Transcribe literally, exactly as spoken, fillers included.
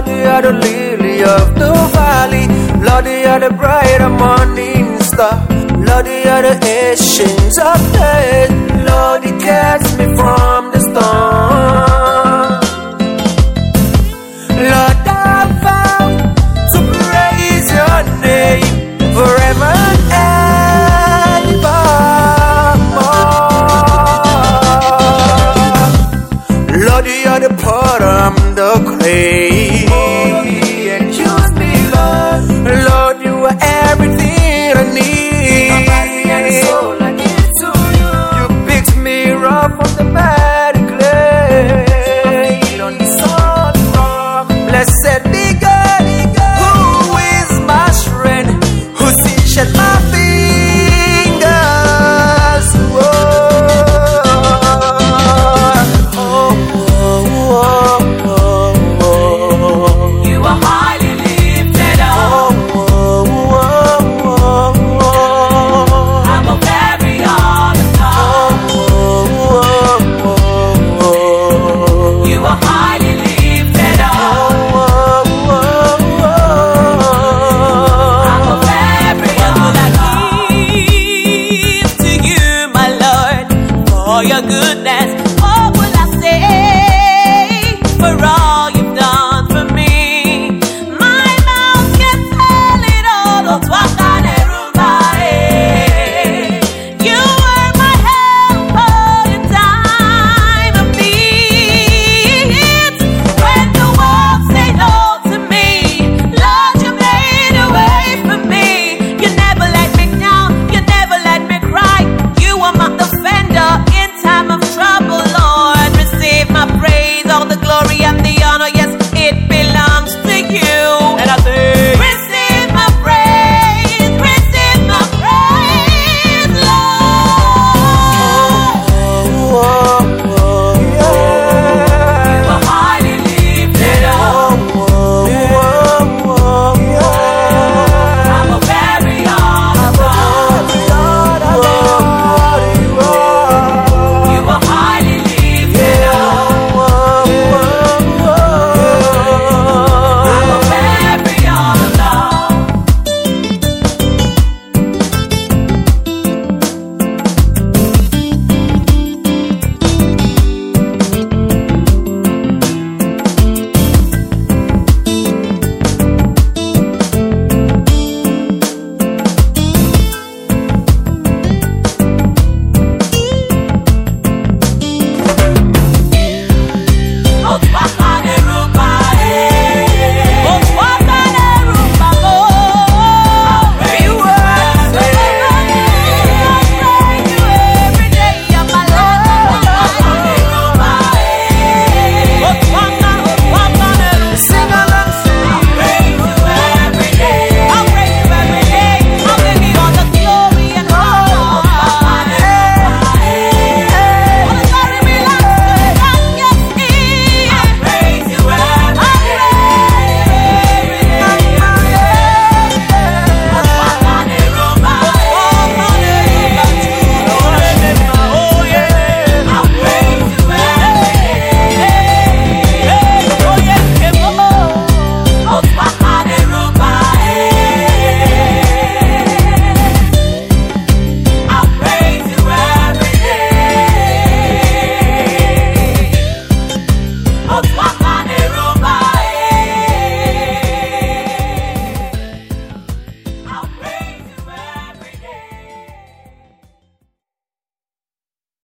Lord, you are the lily of the valley. Lord, you are the bright morning star. Lord, you are the ancient of days. Lord, you catch me from the storm. Lord, I vow to praise your name forever and evermore. Lord, you are the potter, I'm the clay. And use me, Lord. Lord, you are everything I need.